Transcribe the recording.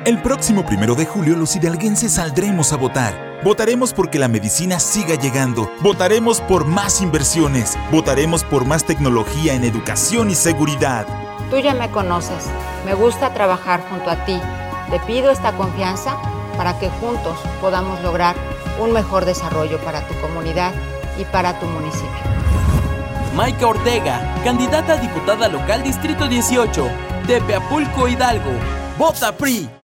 El próximo 1 de julio los hidalguenses saldremos a votar. Votaremos porque la medicina siga llegando. Votaremos por más inversiones. Votaremos por más tecnología en educación y seguridad. Tú ya me conoces. Me gusta trabajar junto a ti. Te pido esta confianza para que juntos podamos lograr un mejor desarrollo para tu comunidad y para tu municipio. Mayca Ortega, candidata a diputada local Distrito 18, Tepeapulco, Hidalgo. ¡Vota PRI!